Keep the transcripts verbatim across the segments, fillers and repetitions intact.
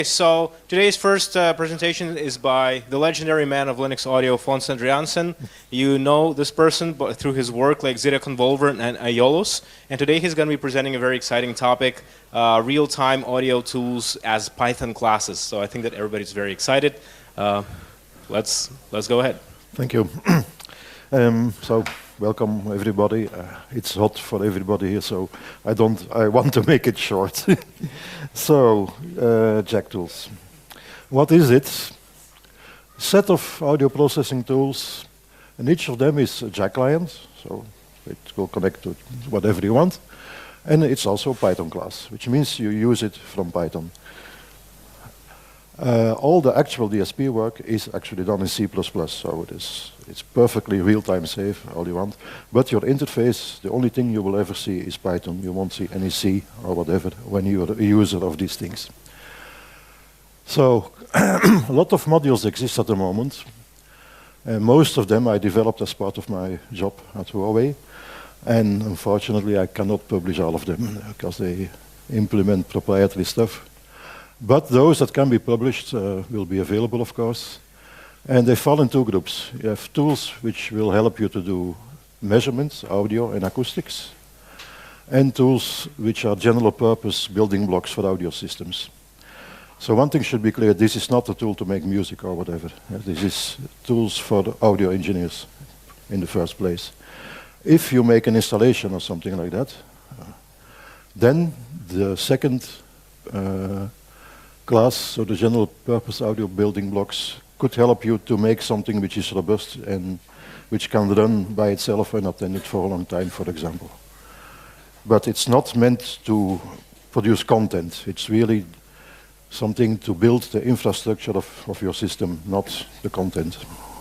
So today's first uh, presentation is by the legendary man of Linux audio, Fons Andriansen. You know this person but through his work like Zeta Convolver and Aiolos. And today he's going to be presenting a very exciting topic, uh, real-time audio tools as Python classes. So I think that everybody's very excited. Uh, let's, let's go ahead. Thank you. um, so welcome everybody. Uh, it's hot for everybody here, so I don't. I want to make it short. So, uh, Jack tools. What is it? Set of audio processing tools, and each of them is a Jack client, so it will connect to whatever you want. And it's also a Python class, which means you use it from Python. Uh, all the actual D S P work is actually done in C plus plus, so it is it's perfectly real-time safe, all you want. But your interface, the only thing you will ever see is Python. You won't see any C or whatever when you are a user of these things. So a lot of modules exist at the moment. Uh, most of them I developed as part of my job at Huawei. And unfortunately, I cannot publish all of them because they implement proprietary stuff. But those that can be published uh, will be available, of course. And they fall in two groups. You have tools which will help you to do measurements, audio and acoustics, and tools which are general purpose building blocks for audio systems. So one thing should be clear, this is not a tool to make music or whatever. Uh, this is tools for audio engineers in the first place. If you make an installation or something like that, uh, then the second uh, class, so the general purpose audio building blocks, could help you to make something which is robust and which can run by itself unattended for a long time, for example. But it's not meant to produce content. It's really something to build the infrastructure of, of your system, not the content.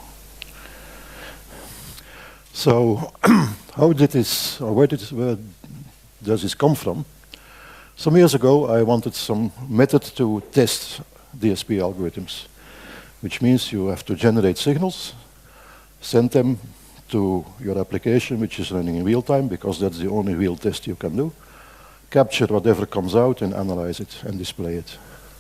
So how did this, or where, did, where does this come from? Some years ago, I wanted some method to test D S P algorithms, which means you have to generate signals, send them to your application, which is running in real time, because that's the only real test you can do, capture whatever comes out and analyze it and display it.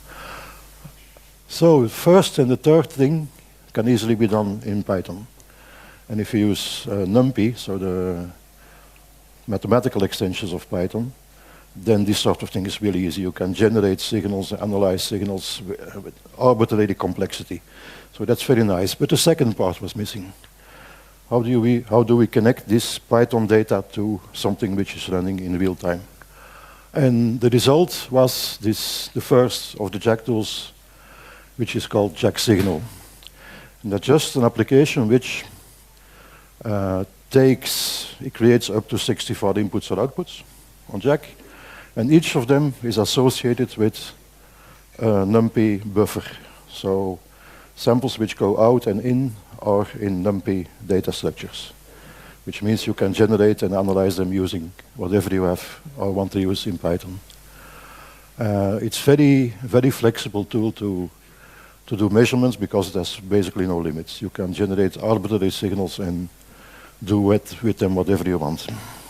So first and the third thing can easily be done in Python. And if you use uh, NumPy, so the mathematical extensions of Python, then this sort of thing is really easy. You can generate signals, analyze signals with arbitrary complexity. So that's very nice. But the second part was missing. How do we, how do we connect this Python data to something which is running in real time? And the result was this, the first of the Jack tools, which is called Jack Signal. And that's just an application which uh, takes, it creates up to sixty-four inputs or outputs on Jack. And each of them is associated with a NumPy buffer. So samples which go out and in are in NumPy data structures, which means you can generate and analyze them using whatever you have or want to use in Python. Uh, it's very, very flexible tool to, to do measurements because there's basically no limits. You can generate arbitrary signals and do with, with them whatever you want.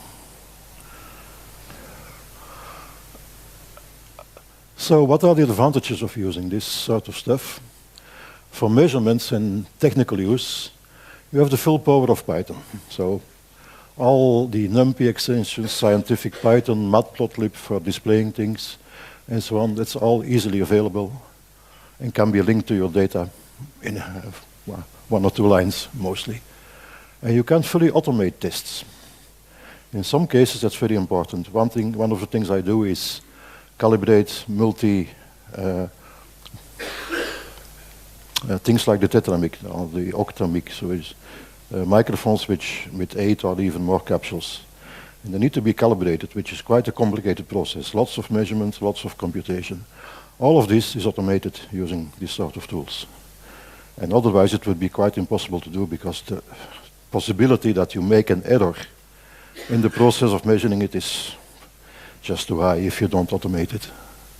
So what are the advantages of using this sort of stuff? For measurements and technical use, you have the full power of Python. So all the NumPy extensions, scientific Python, Matplotlib for displaying things, and so on, that's all easily available and can be linked to your data in uh, one or two lines, mostly. And you can fully automate tests. In some cases, that's very important. One thing, one of the things I do is calibrate multi uh, uh, things like the tetramic or the octamic, so it's uh, microphones which with eight or even more capsules, and they need to be calibrated, which is quite a complicated process. Lots of measurements, lots of computation. All of this is automated using this sort of tools, and otherwise it would be quite impossible to do because the possibility that you make an error in the process of measuring it is just too high if you don't automate it.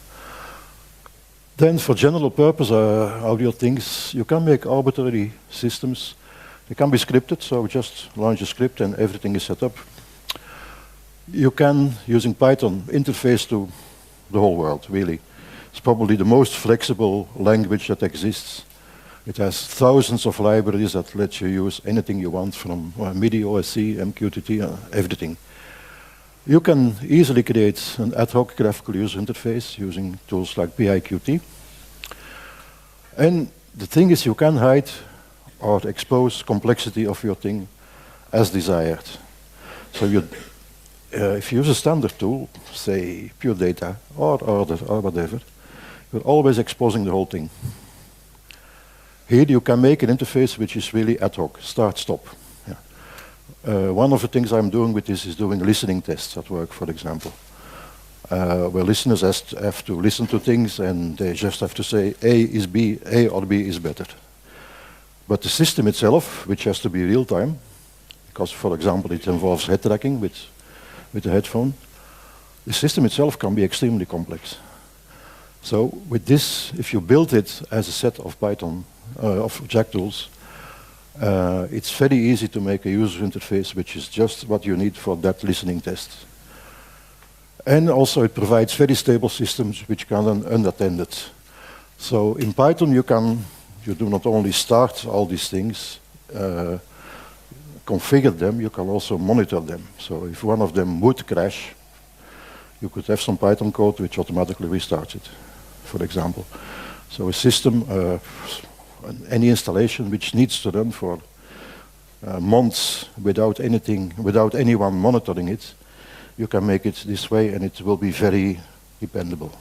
Then for general purpose uh, audio things, you can make arbitrary systems. They can be scripted, so just launch a script and everything is set up. You can, using Python, interface to the whole world, really. It's probably the most flexible language that exists. It has thousands of libraries that let you use anything you want from uh, MIDI, O S C, M Q T T, uh, everything. You can easily create an ad hoc graphical user interface using tools like P I Q T. And the thing is, you can hide or expose complexity of your thing as desired. So you, uh, if you use a standard tool, say Pure Data or Order or whatever, you're always exposing the whole thing. Here you can make an interface which is really ad hoc, start, stop. Yeah. Uh, one of the things I'm doing with this is doing listening tests at work, for example, uh, where listeners has to have to listen to things and they just have to say A is B, A or B is better. But the system itself, which has to be real time, because, for example, it involves head tracking with, with the headphone, the system itself can be extremely complex. So with this, if you build it as a set of Python, uh, of Jack tools, uh, it's very easy to make a user interface which is just what you need for that listening test. And also it provides very stable systems which can run unattended. So in Python you can, you do not only start all these things, uh, configure them, you can also monitor them. So if one of them would crash, you could have some Python code which automatically restarts it, for example. So a system, uh, any installation which needs to run for uh, months without anything, without anyone monitoring it, you can make it this way and it will be very dependable.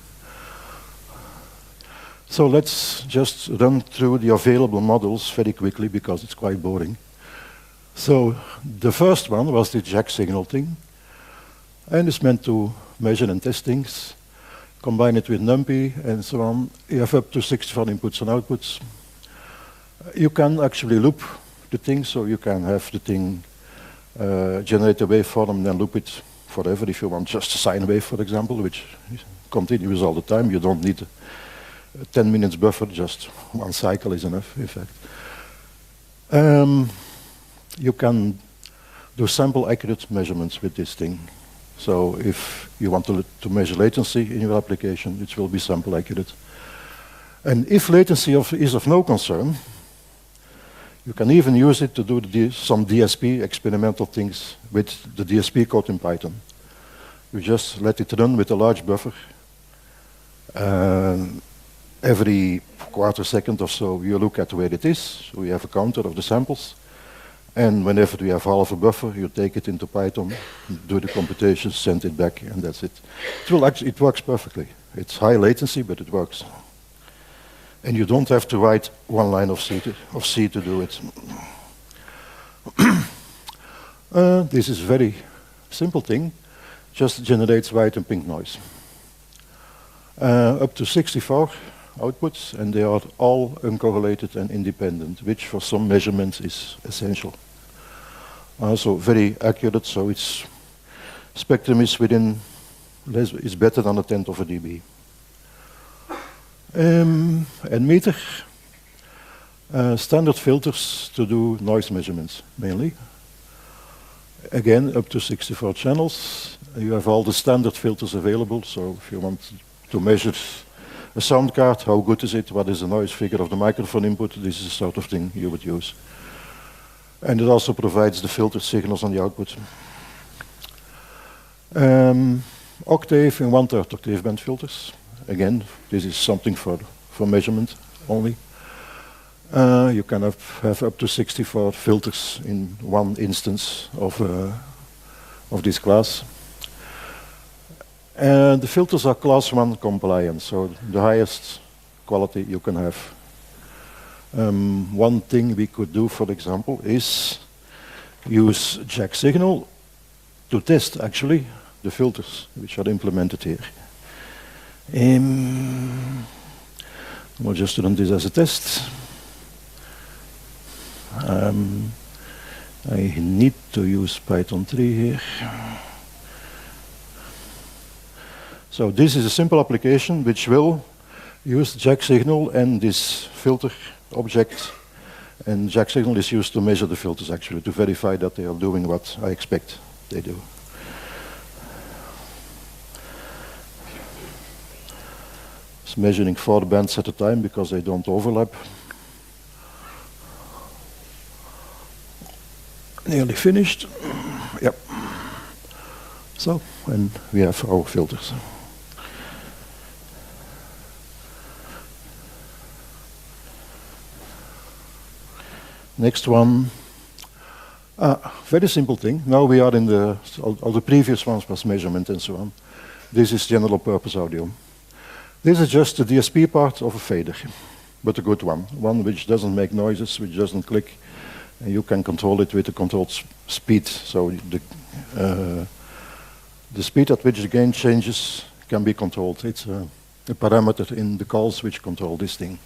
So let's just run through the available models very quickly because it's quite boring. So the first one was the Jack signal thing, and it's meant to measure and test things, combine it with NumPy and so on. You have up to sixty-four inputs and outputs. You can actually loop the thing, so you can have the thing uh, generate a waveform and then loop it forever if you want just a sine wave, for example, which continues all the time. You don't need a ten minutes buffer, just one cycle is enough, in fact. Um, you can do sample accurate measurements with this thing. So if you want to, to measure latency in your application, it will be sample accurate. And if latency of, is of no concern, you can even use it to do the, some D S P experimental things with the D S P code in Python. You just let it run with a large buffer. Um, every quarter second or so, you look at where it is. So we have a counter of the samples. And whenever we have half a buffer, you take it into Python, do the computations, send it back, and that's it. It, will actually, it works perfectly. It's high latency, but it works. And you don't have to write one line of C to, of C to do it. uh, this is a very simple thing. Just generates white and pink noise. Uh, up to sixty-four outputs, and they are all uncorrelated and independent, which for some measurements is essential. Also very accurate, so its spectrum is within, less, is better than a tenth of a dB. Um, and meter, uh, standard filters to do noise measurements, mainly. Again, up to sixty-four channels. You have all the standard filters available, so if you want to measure a sound card, how good is it, what is the noise figure of the microphone input, this is the sort of thing you would use. And it also provides the filtered signals on the output. Um, octave and one-third octave band filters. Again, this is something for, for measurement only. Uh, you can have, have up to sixty-four filters in one instance of, uh, of this class. And the filters are class one compliant, so the highest quality you can have. Um, one thing we could do, for example, is use Jack signal to test actually the filters which are implemented here. Um, we'll just run this as a test. Um, I need to use Python three here. So this is a simple application which will use Jack signal and this filter object. And Jack signal is used to measure the filters actually, to verify that they are doing what I expect they do. It's measuring four bands at a time because they don't overlap. Nearly finished. Yep. So, and we have our filters. Next one. Ah, very simple thing. Now we are in the, all, all the previous ones was measurement and so on. This is general purpose audio. This is just the D S P part of a fader, but a good one. One which doesn't make noises, which doesn't click, and you can control it with a controlled sp speed. So the, uh, the speed at which the gain changes can be controlled. It's a, a parameter in the calls which control this thing.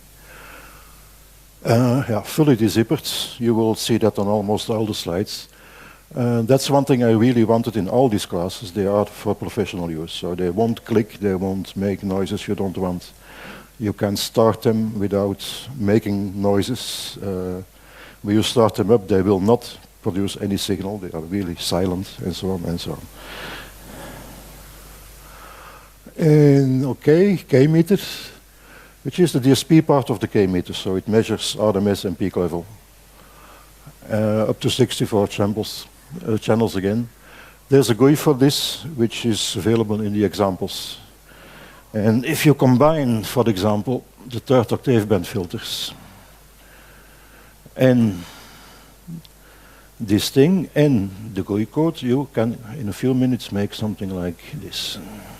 Uh, yeah, fully dezippered. You will see that on almost all the slides. Uh, that's one thing I really wanted in all these classes. They are for professional use, so they won't click, they won't make noises you don't want. You can start them without making noises. Uh, when you start them up, they will not produce any signal. They are really silent, and so on and so on. And okay, K-meter, which is the D S P part of the K-meter, so it measures R M S and peak level. Uh, up to sixty-four channels, uh, channels again. There's a G U I for this, which is available in the examples. And if you combine, for example, the third octave band filters and this thing and the G U I code, you can, in a few minutes, make something like this.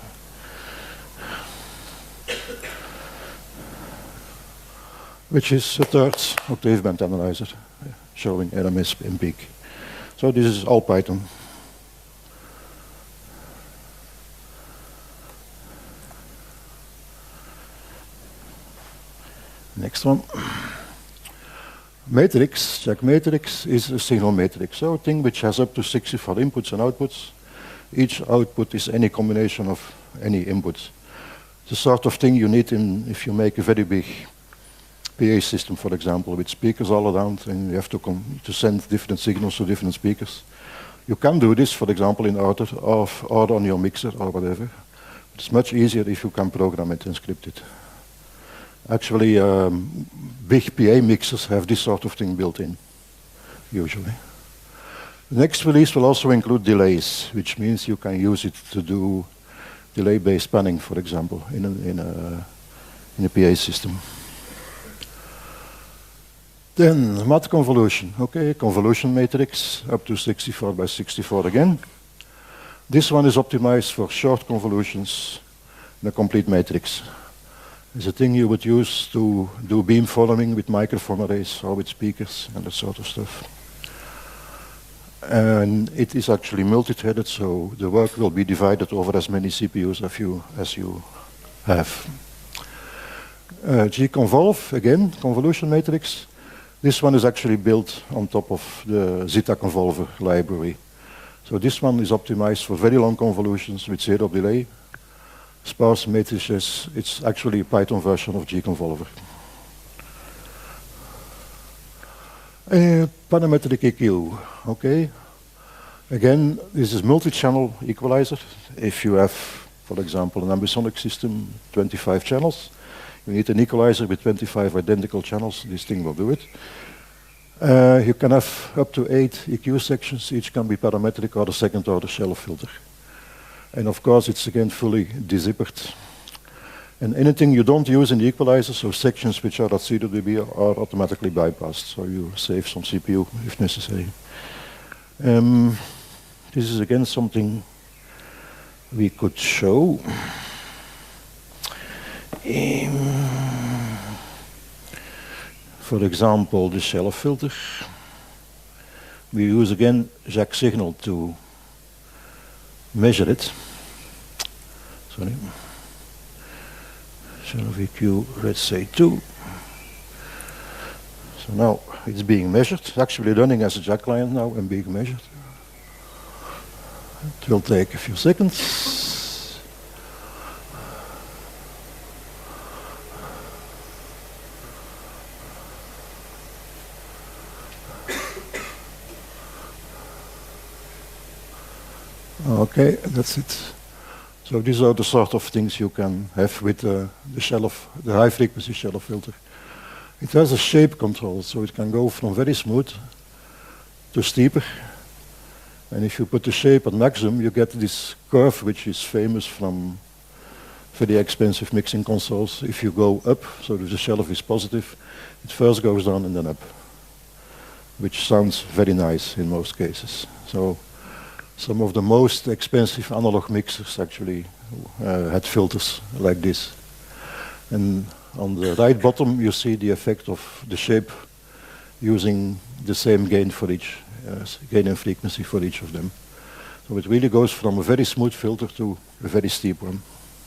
Which is a third octave band analyzer, showing R M S and peak. So this is all Python. Next one. Matrix, check matrix is a signal matrix, so a thing which has up to sixty-four inputs and outputs. Each output is any combination of any inputs. The sort of thing you need in if you make a very big P A system, for example, with speakers all around, and you have to, com to send different signals to different speakers. You can do this, for example, in order of, or on your mixer or whatever. It's much easier if you can program it and script it. Actually, um, big P A mixers have this sort of thing built in, usually. The next release will also include delays, which means you can use it to do delay-based spanning, for example, in a, in a, in a P A system. Then math convolution, okay, convolution matrix up to sixty-four by sixty-four again. This one is optimized for short convolutions in a complete matrix. It's a thing you would use to do beamforming with microphone arrays or with speakers and that sort of stuff. And it is actually multi-threaded, so the work will be divided over as many C P Us as you, as you have. Uh, G-convolve, again, convolution matrix. This one is actually built on top of the Zeta Convolver library. So this one is optimized for very long convolutions with zero delay. Sparse matrices, it's actually a Python version of G-convolver. Uh, parametric E Q, okay. Again, this is multi-channel equalizer. If you have, for example, an ambisonic system, twenty-five channels, you need an equalizer with twenty-five identical channels. This thing will do it. Uh, you can have up to eight E Q sections. Each can be parametric or a second-order shelf filter. And of course, it's again fully dezippered. And anything you don't use in the equalizer, so sections which are at zero D B, are automatically bypassed. So you save some C P U if necessary. Um, this is again something we could show. Um, for example, the shelf filter. We use again Jacques signal to measure it. Sorry. Shelf E Q, let's say two. So now it's being measured. It's actually running as a Jacques client now and being measured. It will take a few seconds. Okay, that's it. So these are the sort of things you can have with uh, the shelf, the high frequency shelf filter. It has a shape control, so it can go from very smooth to steeper. And if you put the shape at maximum, you get this curve, which is famous from very expensive mixing consoles. If you go up, so if the shelf is positive, it first goes down and then up, which sounds very nice in most cases. So some of the most expensive analog mixers actually uh, had filters like this. And on the right bottom, you see the effect of the shape using the same gain for each, uh, gain and frequency for each of them. So it really goes from a very smooth filter to a very steep one.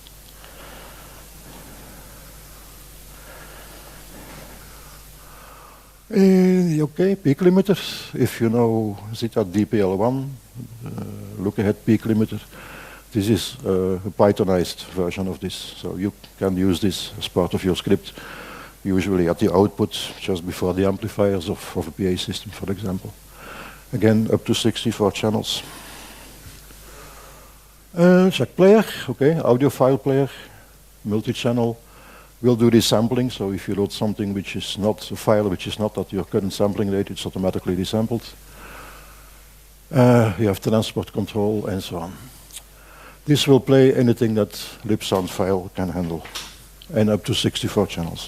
Uh, okay, peak limiter. If you know Zeta D P L one, uh, look ahead peak limiter. This is uh, a Pythonized version of this, so you can use this as part of your script, usually at the output, just before the amplifiers of, of a P A system, for example. Again, up to sixty-four channels. Uh, check player, okay, audio file player, multi-channel. We'll do resampling, so if you load something which is not a file which is not at your current sampling rate, it's automatically resampled. Uh, you have transport control and so on. This will play anything that Libsound file can handle, and up to sixty-four channels.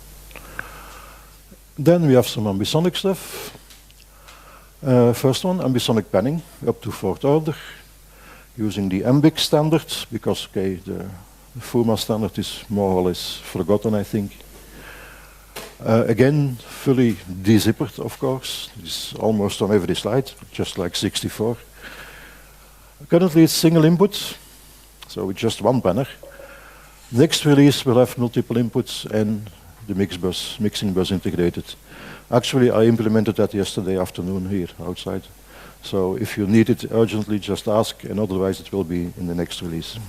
Then we have some ambisonic stuff. Uh, first one, ambisonic panning, up to fourth order, using the M B I C standard, because okay, the The FUMA standard is more or less forgotten, I think. Uh, again, fully de-zippered, of course. It's almost on every slide, just like sixty-four. Currently, it's single input, so with just one banner. Next release will have multiple inputs and the mix bus, mixing bus integrated. Actually, I implemented that yesterday afternoon here outside. So if you need it urgently, just ask, and otherwise it will be in the next release.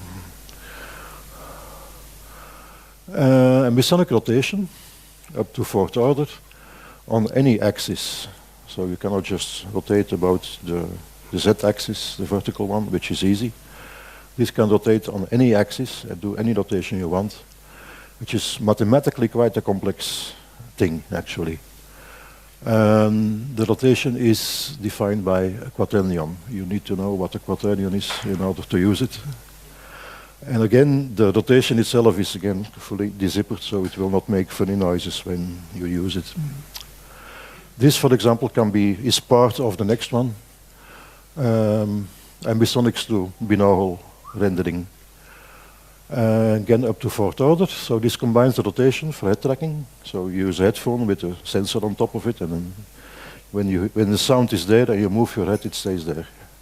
Uh, ambisonic rotation, up to fourth order, on any axis. So you cannot just rotate about the, the z-axis, the vertical one, which is easy. This can rotate on any axis and do any rotation you want, which is mathematically quite a complex thing, actually. Um, the rotation is defined by a quaternion. You need to know what a quaternion is in order to use it. And again, the rotation itself is again fully de-zippered, so it will not make funny noises when you use it. Mm. This, for example, can be is part of the next one. Um, ambisonics to binaural rendering. Uh, again, up to fourth order. So this combines the rotation for head tracking. So you use a headphone with a sensor on top of it, and then when you when the sound is there and you move your head, it stays there.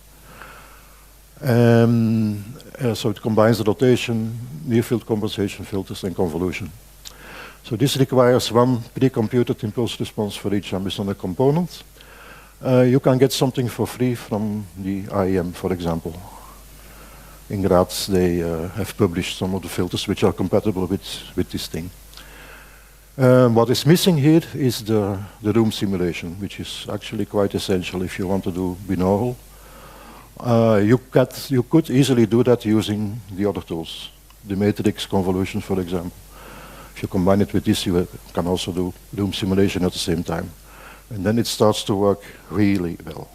Um, uh, so it combines the rotation, near-field compensation filters, and convolution. So this requires one pre-computed impulse response for each ambisonic component. Uh, you can get something for free from the I E M, for example. In Graz, they uh, have published some of the filters which are compatible with, with this thing. Um, what is missing here is the, the room simulation, which is actually quite essential if you want to do binaural. Uh, you, got, you could easily do that using the other tools, the matrix convolution, for example. If you combine it with this, you can also do room simulation at the same time. And then it starts to work really well.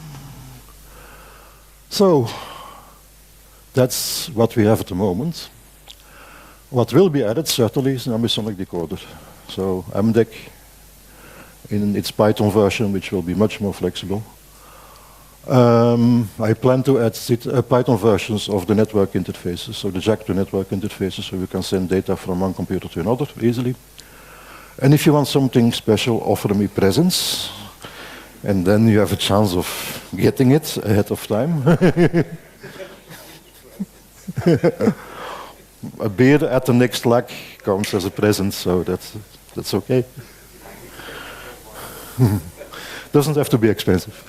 So, that's what we have at the moment. What will be added, certainly, is an ambisonic decoder. So, M D E C in its Python version, which will be much more flexible. Um, I plan to add uh, Python versions of the network interfaces, so the jack to network interfaces, so you can send data from one computer to another easily. And if you want something special, offer me presents, and then you have a chance of getting it ahead of time. A beer at the next lag counts as a present, so that's, that's okay. Doesn't have to be expensive.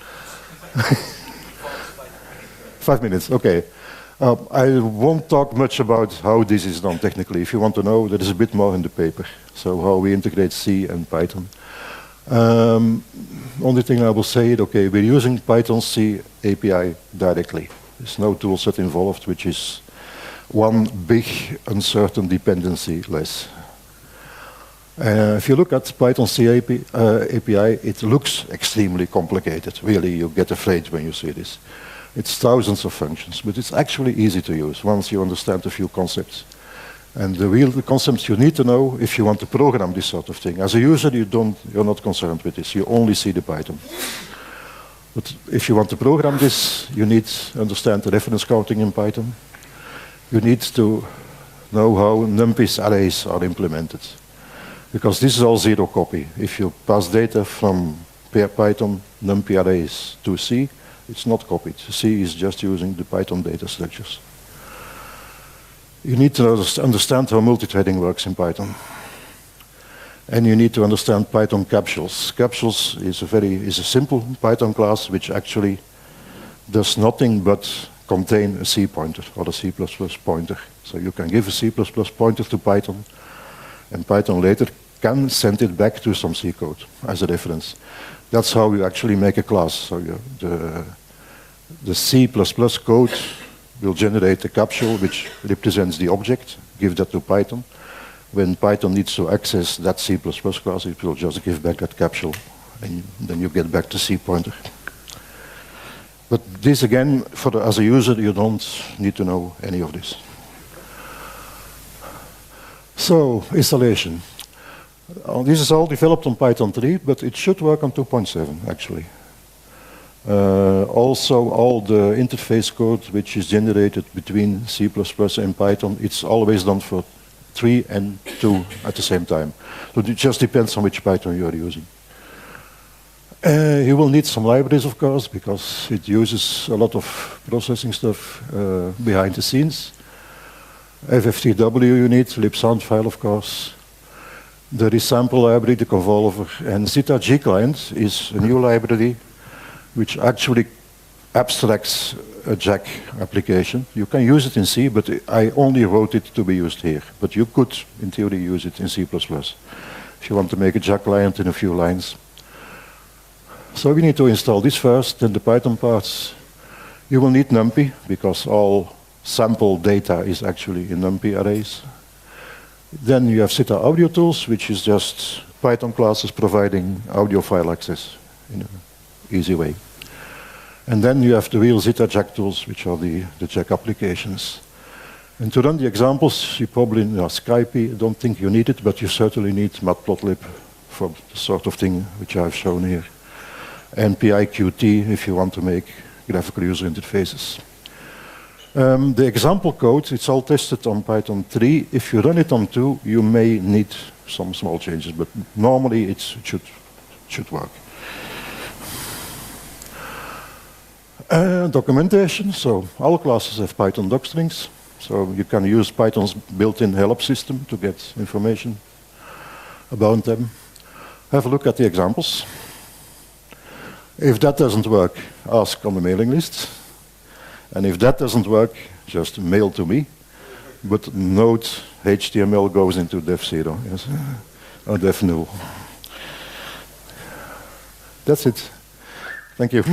Five minutes, okay. Uh, I won't talk much about how this is done technically. If you want to know, there is a bit more in the paper. So how we integrate C and Python. Um, only thing I will say is, okay, we're using Python C A P I directly. There's no toolset involved, which is one big uncertain dependency less. Uh, if you look at Python C A P, uh, A P I, it looks extremely complicated. Really, you get afraid when you see this. It's thousands of functions, but it's actually easy to use once you understand a few concepts. And the real the concepts you need to know if you want to program this sort of thing. As a user, you don't, you're not concerned with this. You only see the Python. But if you want to program this, you need to understand the reference counting in Python. You need to know how NumPy's arrays are implemented. Because this is all zero copy. If you pass data from Python NumPy arrays to C, it's not copied. C is just using the Python data structures. You need to understand how multithreading works in Python. And you need to understand Python capsules. Capsules is a very is a simple Python class which actually does nothing but contain a C pointer or a C plus plus pointer. So you can give a C plus plus pointer to Python, and Python later can send it back to some C code as a reference. That's how you actually make a class. So you, the, the C plus plus code will generate a capsule which represents the object, give that to Python. When Python needs to access that C plus plus class, it will just give back that capsule, and then you get back the C pointer. But this again, for the, as a user, you don't need to know any of this. So, installation. Uh, this is all developed on Python three, but it should work on two point seven, actually. Uh, also, all the interface code which is generated between C plus plus and Python, it's always done for three and two at the same time. So it just depends on which Python you are using. Uh, you will need some libraries, of course, because it uses a lot of processing stuff uh, behind the scenes. F F T W you need, libsoundfile, of course. The resample library, the convolver, and Zeta G client is a new library which actually abstracts a Jack application. You can use it in C, but I only wrote it to be used here. But you could, in theory, use it in C plus plus if you want to make a Jack client in a few lines. So we need to install this first, then the Python parts. You will need NumPy, because all sample data is actually in NumPy arrays. Then you have Zeta Audio Tools, which is just Python classes providing audio file access in an easy way. And then you have the real Zeta Jack tools, which are the, the Jack applications. And to run the examples, you probably need no, Skype, I don't think you need it, but you certainly need Matplotlib for the sort of thing which I've shown here. And P I Q T if you want to make graphical user interfaces. Um, the example code, it's all tested on Python three. If you run it on two, you may need some small changes, but normally it's, it should, should work. Uh, documentation, so all classes have Python docstrings, so you can use Python's built-in help system to get information about them. Have a look at the examples. If that doesn't work, ask on the mailing list. And if that doesn't work, just mail to me. But note H T M L goes into dev zero, yes, or dev null. That's it. Thank you.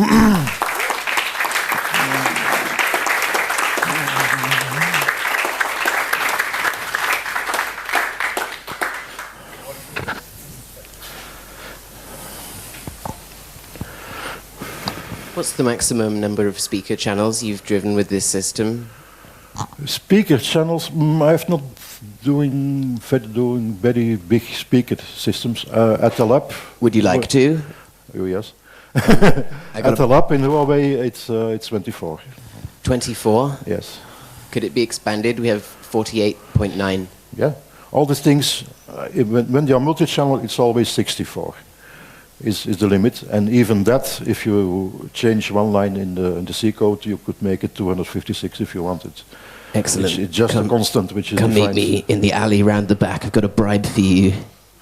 What's the maximum number of speaker channels you've driven with this system? Speaker channels, mm, I have not doing, doing very big speaker systems. Uh, at the lab. Would you like to? Oh, yes. I got at the lab in Huawei, it's, uh, it's twenty-four. twenty-four? Yes. Could it be expanded? We have forty-eight point nine. Yeah. All these things, uh, when, when they are multi-channel, it's always sixty-four. Is, is the limit, and even that, if you change one line in the, in the C code, you could make it two hundred fifty-six if you wanted. Excellent. It's, it's just come, a constant which is Come defined. meet me in the alley round the back. I've got a bribe for you.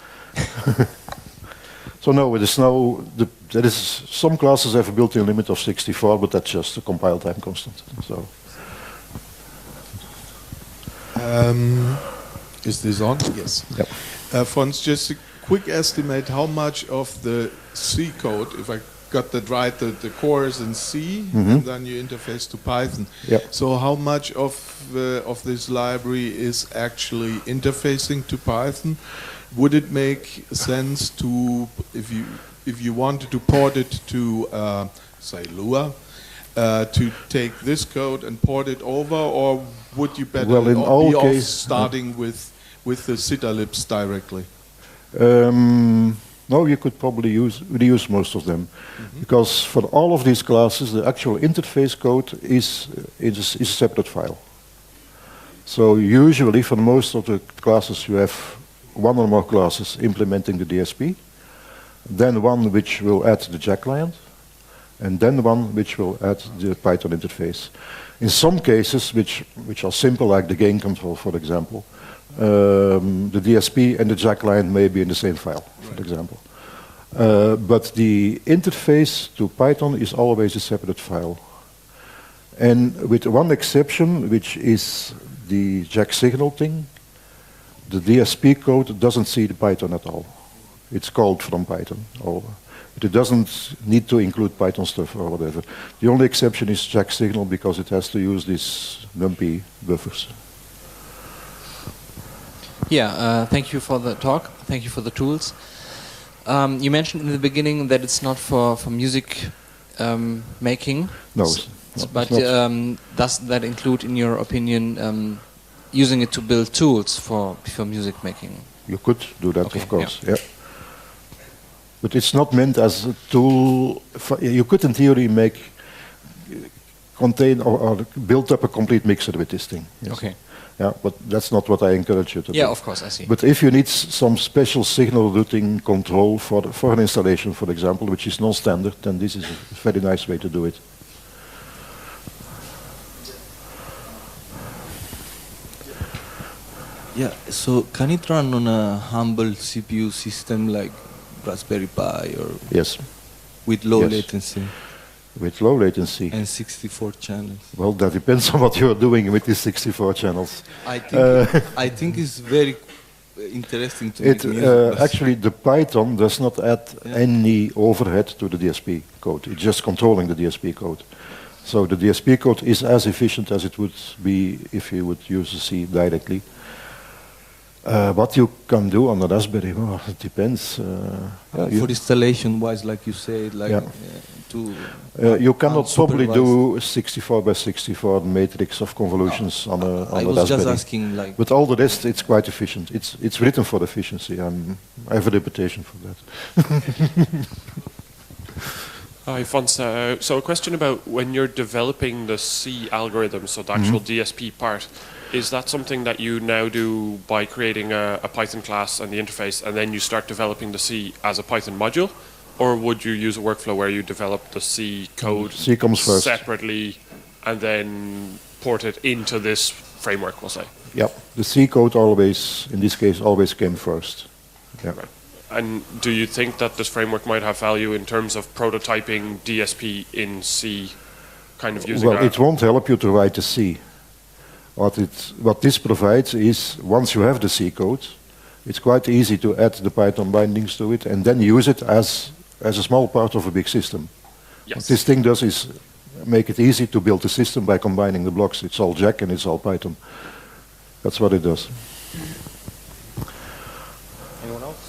So no, there's no. The, there is some classes have a built-in limit of sixty-four, but that's just a compile time constant. So. Um, is this on? Yes. Yep. Uh, Fons, just a quick estimate, how much of the C code, if I got that right, the, the core is in C, Mhm. and then you interface to Python. Yep. So how much of uh, of this library is actually interfacing to Python? Would it make sense to, if you if you wanted to port it to, uh, say, Lua, uh, to take this code and port it over, or would you better Well, in o- all be off case- starting with with the Citalibs directly? Um, no, you could probably use reuse most of them, because for all of these classes, the actual interface code is is, is a separate file. So usually, for most of the classes, you have one or more classes implementing the D S P, then one which will add the Jack client, and then one which will add the Python interface. In some cases, which which are simple, like the gain control, for example, um, the D S P and the Jack client may be in the same file, for example. Uh, but the interface to Python is always a separate file. And with one exception, which is the Jack signal thing, the D S P code doesn't see the Python at all. It's called from Python. Or it doesn't need to include Python stuff or whatever. The only exception is Jack signal because it has to use these NumPy buffers. Yeah, uh, thank you for the talk. Thank you for the tools. Um, you mentioned in the beginning that it's not for, for music um, making. No, S- it's not- but it's not. um, does that include, in your opinion, um, using it to build tools for, for music making? You could do that, Okay, of course. Yeah. But it's not meant as a tool. For, you could, in theory, make contain or, or build up a complete mixer with this thing. Yes. Okay. Yeah, but that's not what I encourage you to Yeah, do. of course, I see. But if you need s- some special signal routing control for the- for an installation, for example, which is non-standard, then this is a very nice way to do it. Yeah, so can it run on a humble C P U system like Raspberry Pi or Yes, with low Yes. latency with low latency. and sixty-four channels? Well, that depends on what you are doing with these sixty-four channels. I think Uh, I think it's very interesting to It make music, uh, but- actually the Python does not add Yeah. any overhead to the D S P code. It's just controlling the D S P code. So the D S P code is as efficient as it would be if you would use the C directly. Uh, what you can do on the Raspberry, well, it depends. Uh, yeah, you, for installation wise, like you said, like Yeah. uh, to uh, you cannot probably unsupervised. do sixty-four by sixty-four matrix of convolutions on a, on I a was Raspberry. just asking, like, But all the rest, it's quite efficient. It's it's written for efficiency. I'm, I have a reputation for that. Hi, Fons. Uh, so a question about when you're developing the C algorithm, so the actual D S P part, is that something that you now do by creating a, a Python class and the interface, and then you start developing the C as a Python module? Or would you use a workflow where you develop the C code C comes first. separately and then port it into this framework, we'll say? Yep. The C code always, in this case, always came first. Yeah. And do you think that this framework might have value in terms of prototyping D S P in C, kind of using Well, a- it won't help you to write the C. What, it, what this provides is, once you have the C code, it's quite easy to add the Python bindings to it and then use it as, as a small part of a big system. What Yes. this thing does is make it easy to build the system by combining the blocks. It's all Jack and it's all Python. That's what it does. Anyone else?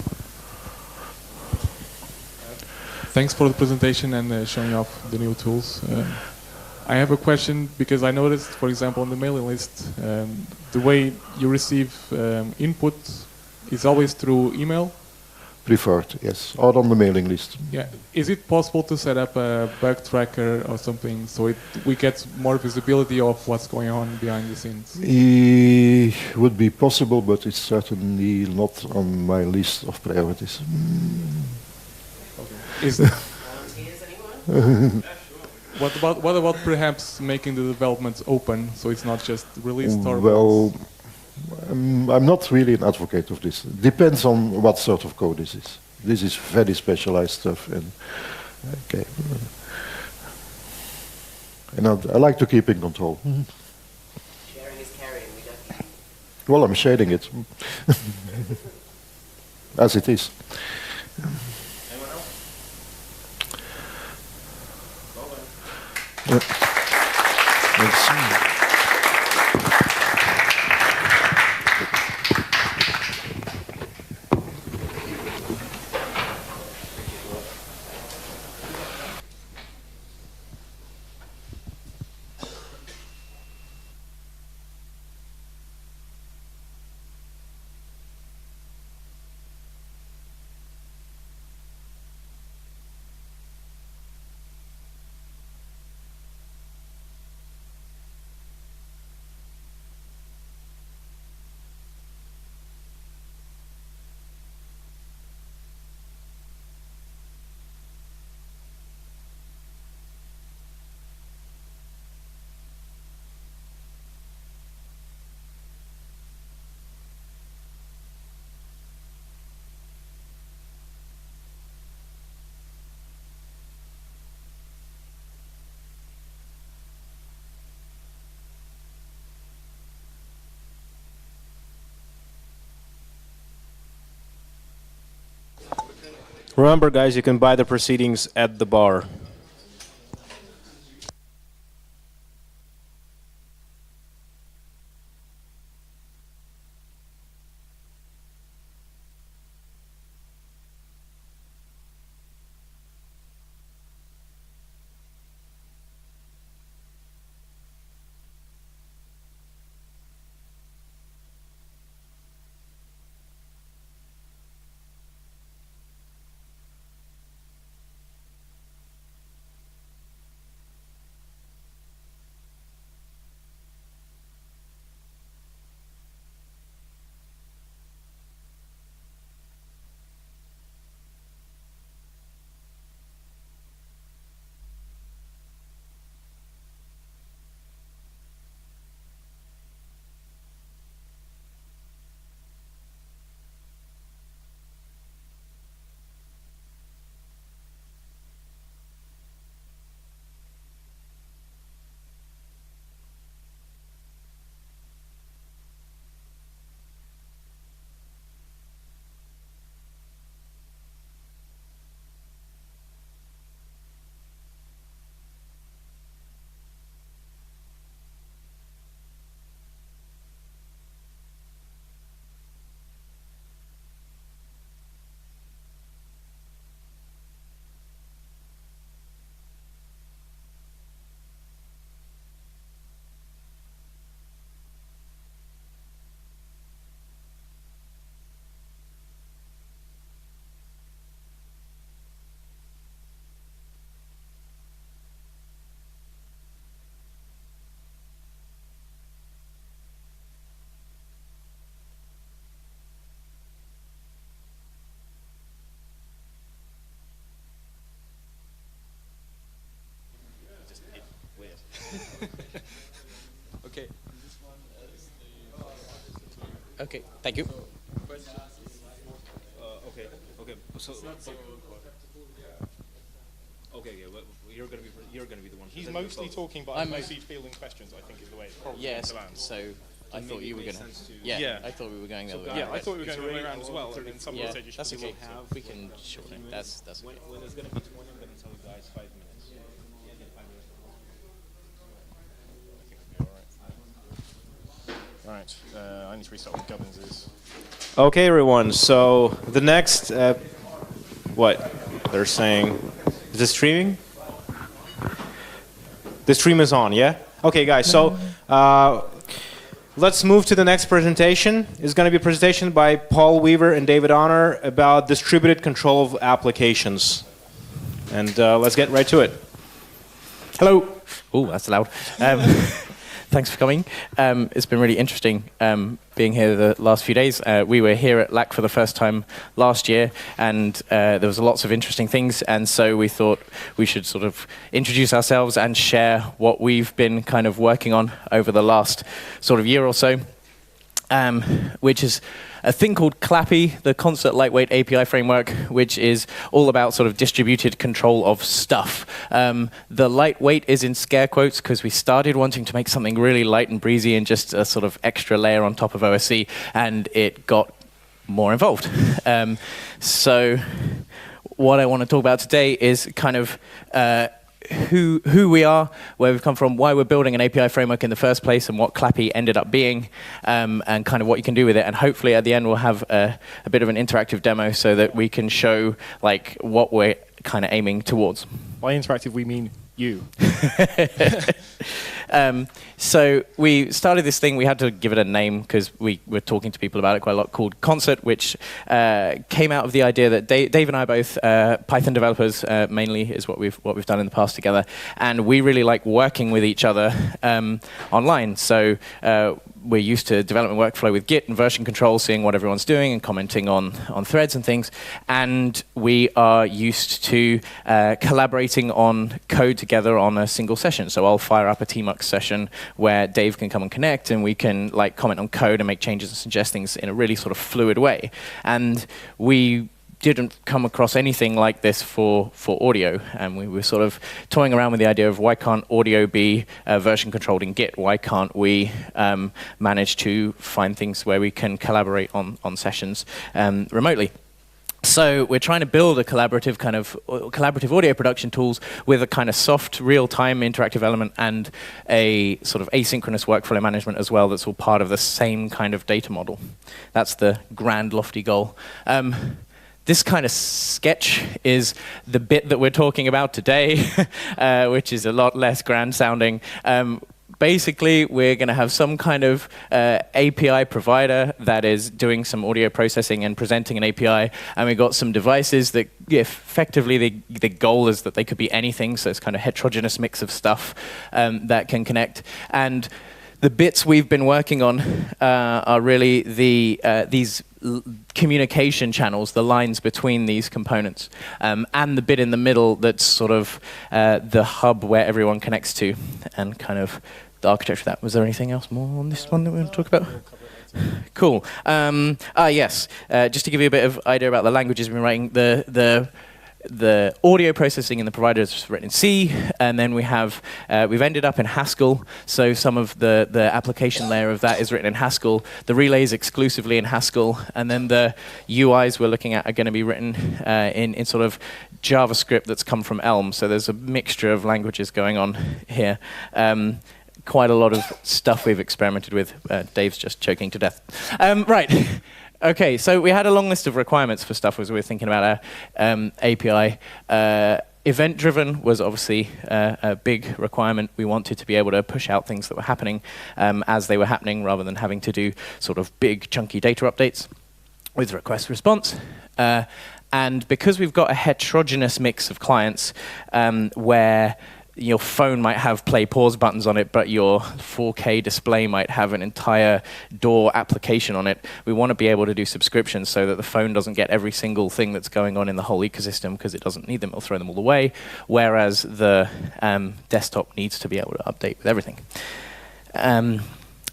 Thanks for the presentation and uh, showing off the new tools. Um, I have a question because I noticed, for example, on the mailing list, um, the way you receive um, input is always through email. Preferred, yes. Or on the mailing list. Yeah. Is it possible to set up a bug tracker or something so it, we get more visibility of what's going on behind the scenes? It would be possible, but it's certainly not on my list of priorities. Is what about what about perhaps making the developments open so it's not just released or Well, um, I'm not really an advocate of this. Depends on what sort of code this is. This is very specialized stuff, and okay. And I, I like to keep in control. Sharing is caring. We don't. Well, I'm shading it as it is. Merci. Remember, guys, you can buy the proceedings at the bar. Okay. Okay, thank you. Uh, okay, okay. So, okay, okay. Well, you're gonna be you're gonna be the one. He's mostly talking, but I'm mostly fielding questions. I think is the way it's probably Yes, going to land. so I maybe thought you it were makes going to. sense to- Yeah, Yeah. I thought we were going the other way. Yeah, around. I thought we were It's going the other way already around as well, over and then some Yeah, of said you should that's okay. talk. We can shorten it. That's that's When, okay. when it's gonna be twenty, I'm gonna tell you guys five minutes. Right, uh, I need to restart with Gubbins. Okay, everyone. So the next, uh, what they're saying, is it streaming? The stream is on, yeah? Okay, guys. So uh, let's move to the next presentation. It's going to be a presentation by Paul Weaver and David Honor about distributed control of applications. And uh, let's get right to it. Hello. Oh, that's loud. Um, thanks for coming. Um, it's been really interesting um, being here the last few days. Uh, we were here at L A C for the first time last year, and uh, there was lots of interesting things, and so we thought we should sort of introduce ourselves and share what we've been kind of working on over the last sort of year or so, um, which is a thing called Clappy, the Concert Lightweight A P I framework, which is all about sort of distributed control of stuff. Um, the lightweight is in scare quotes because we started wanting to make something really light and breezy and just a sort of extra layer on top of O S C, and it got more involved. Um, so what I want to talk about today is kind of uh, who who we are, where we've come from, why we're building an A P I framework in the first place, and what Clappy ended up being, um, and kind of what you can do with it. And hopefully at the end we'll have a, a bit of an interactive demo so that we can show like what we're kind of aiming towards. By interactive, we mean you. um, so we started this thing. We had to give it a name because we were talking to people about it quite a lot, called Concert, which uh, came out of the idea that Dave, Dave and I are both uh, Python developers, uh, mainly is what we've what we've done in the past together, and we really like working with each other um, online. So uh, we're used to development workflow with Git and version control, seeing what everyone's doing and commenting on, on threads and things. And we are used to uh, collaborating on code together on a single session. So I'll fire up a Tmux session where Dave can come and connect, and we can like comment on code and make changes and suggest things in a really sort of fluid way. And we didn't come across anything like this for, for audio, and we were sort of toying around with the idea of why can't audio be uh, version controlled in Git? Why can't we um, manage to find things where we can collaborate on, on sessions um, remotely? So we're trying to build a collaborative kind of uh, collaborative audio production tools with a kind of soft, real-time interactive element and a sort of asynchronous workflow management as well that's all part of the same kind of data model. That's the grand, lofty goal. Um, This kind of sketch is the bit that we're talking about today, uh, which is a lot less grand sounding. Um, basically, we're going to have some kind of uh, A P I provider that is doing some audio processing and presenting an A P I, and we've got some devices that effectively the, the goal is that they could be anything, so it's kind of heterogeneous mix of stuff um, that can connect. And the bits we've been working on uh, are really the uh, these l communication channels, the lines between these components, um, and the bit in the middle that's sort of uh, the hub where everyone connects to, and kind of the architecture of that. Was there anything else more on this one that we want to talk about? Cool. Um, ah, yes. Uh, just to give you a bit of idea about the languages we've been writing, the the the audio processing in the provider is written in C, and then we have uh, we've ended up in Haskell. So some of the the application layer of that is written in Haskell. The relay is exclusively in Haskell, and then the U Is we're looking at are going to be written uh, in in sort of JavaScript that's come from Elm. So there's a mixture of languages going on here. Um, quite a lot of stuff we've experimented with. Uh, Dave's just choking to death. Um, right. Okay, so we had a long list of requirements for stuff as we were thinking about our um, A P I. Uh, Event-driven was obviously uh, a big requirement. We wanted to be able to push out things that were happening um, as they were happening, rather than having to do sort of big, chunky data updates with request response. Uh, and because we've got a heterogeneous mix of clients um, where your phone might have play pause buttons on it, but your four K display might have an entire D A W application on it. We want to be able to do subscriptions so that the phone doesn't get every single thing that's going on in the whole ecosystem, because it doesn't need them. It'll throw them all away, whereas the um, desktop needs to be able to update with everything. Um,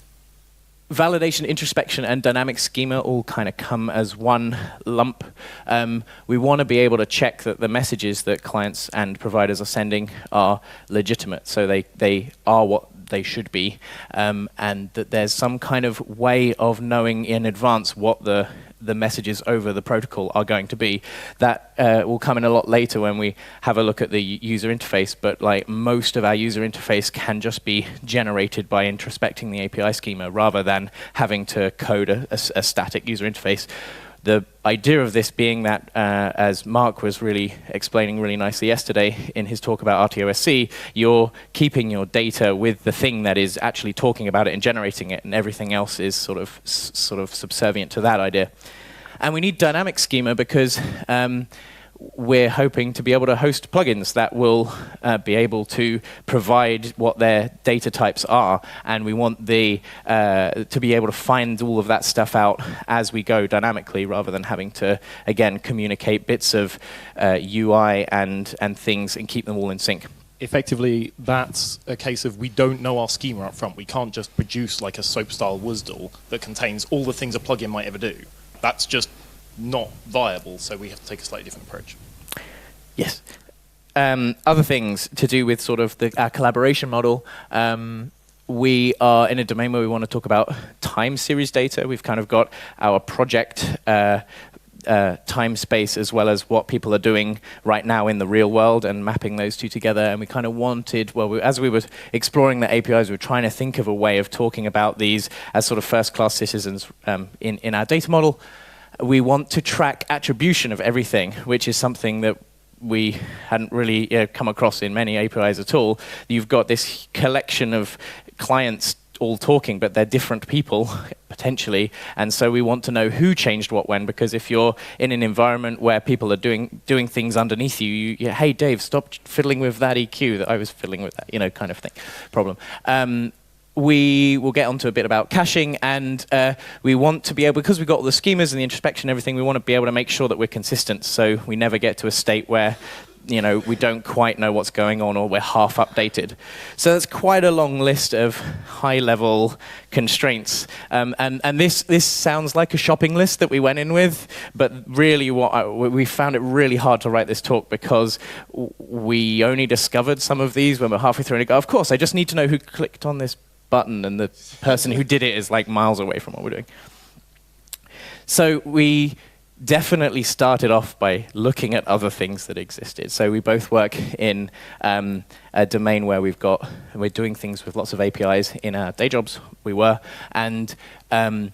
Validation, introspection, and dynamic schema all kind of come as one lump. Um, we want to be able to check that the messages that clients and providers are sending are legitimate, so they, they are what they should be, um, and that there's some kind of way of knowing in advance what the the messages over the protocol are going to be. That uh, will come in a lot later when we have a look at the user interface, but like most of our user interface can just be generated by introspecting the A P I schema rather than having to code a, a, a static user interface. The idea of this being that, uh, as Mark was really explaining really nicely yesterday in his talk about R T O S C, you're keeping your data with the thing that is actually talking about it and generating it, and everything else is sort of s sort of subservient to that idea. And we need dynamic schema because um, we're hoping to be able to host plugins that will uh, be able to provide what their data types are, and we want the uh, to be able to find all of that stuff out as we go dynamically, rather than having to again communicate bits of uh, U I and and things and keep them all in sync. Effectively, that's a case of we don't know our schema up front. We can't just produce like a SOAP-style W S D L that contains all the things a plugin might ever do. That's just not viable, so we have to take a slightly different approach. Yes. Um, other things to do with sort of the, our collaboration model. Um, we are in a domain where we want to talk about time series data. We've kind of got our project uh, uh, time space as well as what people are doing right now in the real world and mapping those two together. And we kind of wanted, well, we, as we were exploring the A P Is, we were trying to think of a way of talking about these as sort of first-class citizens um, in, in our data model. We want to track attribution of everything, which is something that we hadn't really you know, come across in many A P Is at all. You've got this collection of clients all talking, but they're different people, potentially, and so we want to know who changed what when, because if you're in an environment where people are doing doing things underneath you, you, you hey, Dave, stop fiddling with that E Q that I was fiddling with, that, you know, kind of thing, problem. Um, we will get onto a bit about caching, and uh, we want to be able, because we've got all the schemas and the introspection and everything, we want to be able to make sure that we're consistent, so we never get to a state where you know, we don't quite know what's going on or we're half updated. So that's quite a long list of high-level constraints. Um, and and this, this sounds like a shopping list that we went in with, but really what I, we found it really hard to write this talk because we only discovered some of these when we're halfway through and go, of course, I just need to know who clicked on this button, and the person who did it is like miles away from what we're doing. So we definitely started off by looking at other things that existed. So we both work in um, a domain where we've got, we're doing things with lots of A P Is in our day jobs, we were, and um,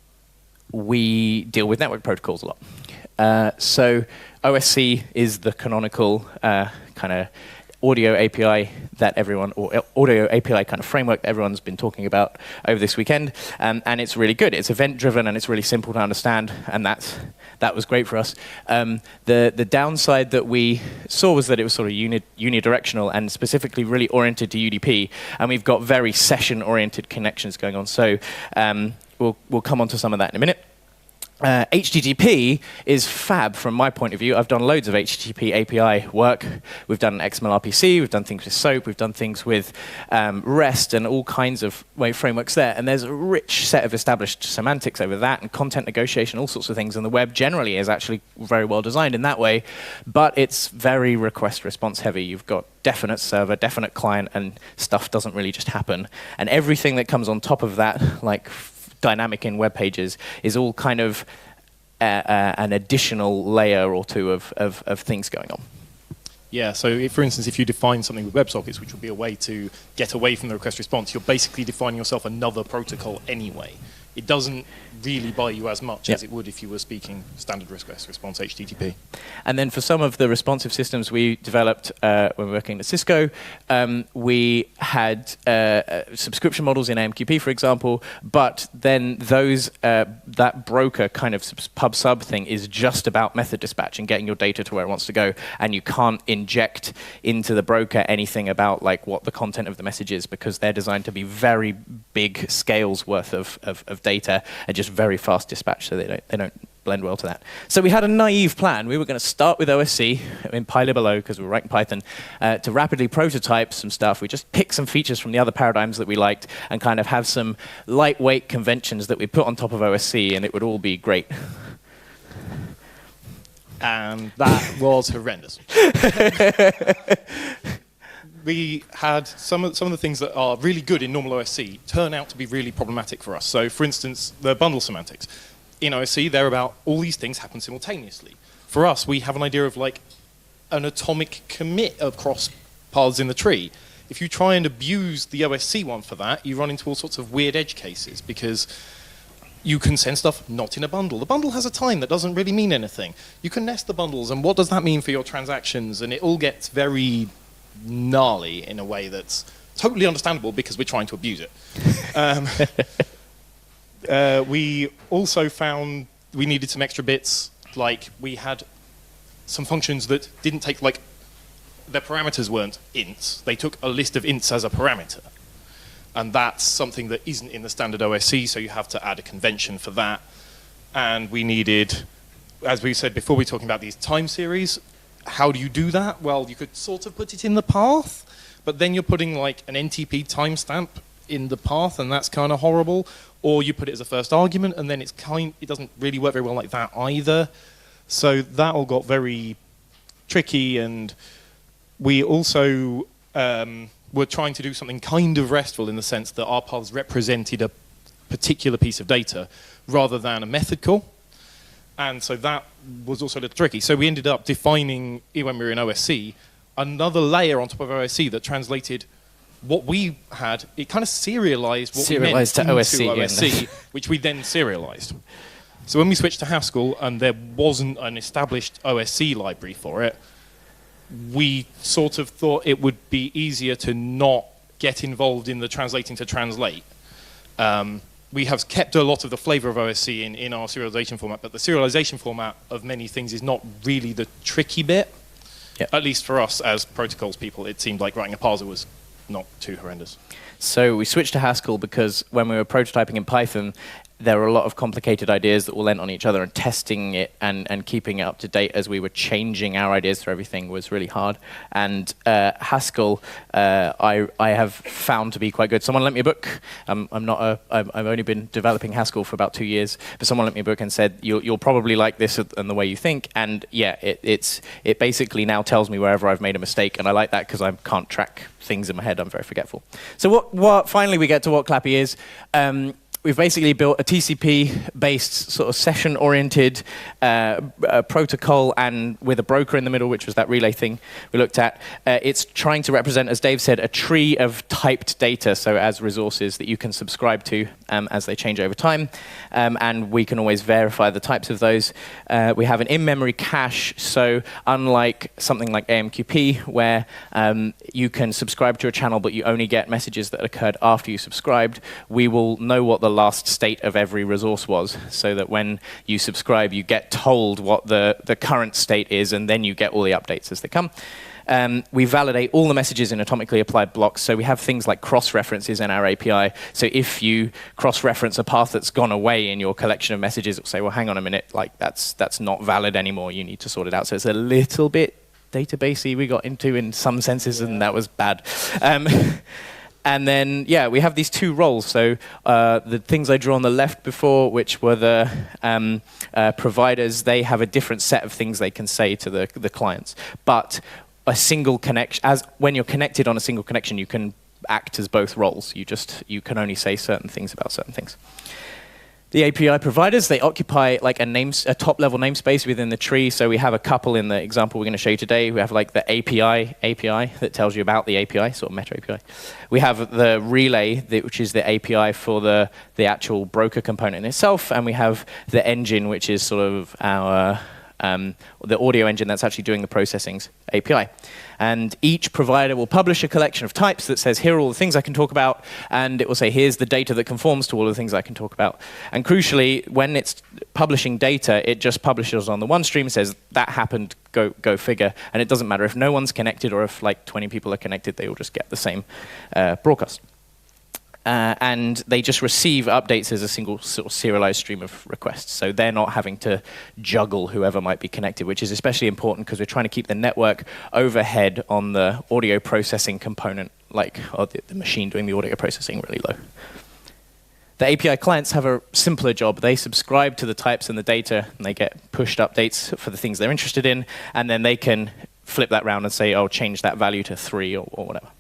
we deal with network protocols a lot. Uh, so O S C is the canonical uh, kind of audio A P I that everyone, or audio A P I kind of framework that everyone's been talking about over this weekend, um, and it's really good. It's event-driven and it's really simple to understand, and that's that was great for us. Um, the the downside that we saw was that it was sort of uni unidirectional and specifically really oriented to U D P, and we've got very session-oriented connections going on. So um, we'll we'll come on to some of that in a minute. Uh, H T T P is fab from my point of view. I've done loads of H T T P A P I work. We've done X M L R P C, we've done things with SOAP, we've done things with um, REST and all kinds of way frameworks there. And there's a rich set of established semantics over that and content negotiation, all sorts of things. And the web generally is actually very well designed in that way, but it's very request response heavy. You've got definite server, definite client, and stuff doesn't really just happen. And everything that comes on top of that, like dynamic in web pages, is all kind of uh, uh, an additional layer or two of, of, of things going on. Yeah, so if, for instance, if you define something with WebSockets, which would be a way to get away from the request response, you're basically defining yourself another protocol anyway. It doesn't really buy you as much yep. as it would if you were speaking standard request response H T T P. And then for some of the responsive systems we developed uh, when we were working at Cisco, um, we had uh, uh, subscription models in A M Q P, for example, but then those uh, that broker kind of pub sub thing is just about method dispatch and getting your data to where it wants to go, and you can't inject into the broker anything about like what the content of the message is, because they're designed to be very big scales worth of, of, of data and just very fast dispatch, so they don't they don't blend well to that. So we had a naive plan. We were going to start with O S C in PyLib because we were writing Python uh, to rapidly prototype some stuff. We just pick some features from the other paradigms that we liked and kind of have some lightweight conventions that we put on top of O S C, and it would all be great. And that was horrendous. We had some of, some of the things that are really good in normal O S C turn out to be really problematic for us. So, for instance, the bundle semantics. In O S C, they're about all these things happen simultaneously. For us, we have an idea of like an atomic commit across paths in the tree. If you try and abuse the O S C one for that, you run into all sorts of weird edge cases, because you can send stuff not in a bundle. The bundle has a time that doesn't really mean anything. You can nest the bundles, and what does that mean for your transactions? And it all gets very gnarly in a way that's totally understandable because we're trying to abuse it. um, uh, we also found we needed some extra bits, like we had some functions that didn't take, like, their parameters weren't ints. They took a list of ints as a parameter. And that's something that isn't in the standard O S C, so you have to add a convention for that. And we needed, as we said before, we were talking about these time series. How do you do that? Well, you could sort of put it in the path, but then you're putting like an N T P timestamp in the path, and that's kind of horrible. Or you put it as a first argument, and then it's kind, it doesn't really work very well like that either. So that all got very tricky, and we also um, were trying to do something kind of RESTful in the sense that our paths represented a particular piece of data rather than a method call. And so that was also a little tricky. So we ended up defining, when we were in O S C, another layer on top of O S C that translated what we had. It kind of serialized what Serialized we meant to O S C into O S C, again. which we then serialized. So when we switched to Haskell and there wasn't an established O S C library for it, we sort of thought it would be easier to not get involved in the translating to translate. Um, we have kept a lot of the flavor of O S C in, in our serialization format, but the serialization format of many things is not really the tricky bit. Yep. At least for us as protocols people, it seemed like writing a parser was not too horrendous. So we switched to Haskell because when we were prototyping in Python, there were a lot of complicated ideas that all lent on each other, and testing it and, and keeping it up to date as we were changing our ideas for everything was really hard. And uh, Haskell, uh, I, I have found to be quite good. Someone lent me a book. Um, I'm not a, I've, I've only been developing Haskell for about two years, but someone lent me a book and said, you'll, you'll probably like this and the way you think. And yeah, it, it's, it basically now tells me wherever I've made a mistake, and I like that because I can't track things in my head. I'm very forgetful. So what, what finally we get to what Clappy is. Um, We've basically built a T C P-based sort of session-oriented uh, uh, protocol, and with a broker in the middle, which was that relay thing we looked at. Uh, it's trying to represent, as Dave said, a tree of typed data, so as resources that you can subscribe to um, as they change over time, um, and we can always verify the types of those. Uh, we have an in-memory cache, so unlike something like A M Q P, where um, you can subscribe to a channel, but you only get messages that occurred after you subscribed, we will know what the last state of every resource was, so that when you subscribe, you get told what the, the current state is, and then you get all the updates as they come. Um, we validate all the messages in atomically applied blocks, so we have things like cross-references in our A P I. So if you cross-reference a path that's gone away in your collection of messages, it'll say, well, hang on a minute, like that's, that's not valid anymore, you need to sort it out. So it's a little bit databasey we got into in some senses, and that was bad. Um, And then, yeah, we have these two roles. So uh, the things I drew on the left before, which were the um, uh, providers, they have a different set of things they can say to the, the clients. But a single connection, as when you're connected on a single connection, you can act as both roles. You just, you can only say certain things about certain things. The A P I providers, they occupy like a, name, a top-level namespace within the tree. So we have a couple in the example we're going to show you today. We have like the A P I A P I that tells you about the A P I, sort of meta A P I. We have the relay, which is the A P I for the, the actual broker component itself. And we have the engine, which is sort of our um, the audio engine that's actually doing the processing's A P I. And each provider will publish a collection of types that says, here are all the things I can talk about, and it will say, here's the data that conforms to all the things I can talk about. And crucially, when it's publishing data, it just publishes on the one stream, says, that happened, go, go figure. And it doesn't matter if no one's connected or if like twenty people are connected, they all just get the same uh, broadcast. Uh, and they just receive updates as a single sort of serialized stream of requests. So they're not having to juggle whoever might be connected, which is especially important because we're trying to keep the network overhead on the audio processing component, like or the, the machine doing the audio processing, really low. The A P I clients have a simpler job. They subscribe to the types and the data, and they get pushed updates for the things they're interested in, and then they can flip that round and say, oh, change that value to three or, or whatever.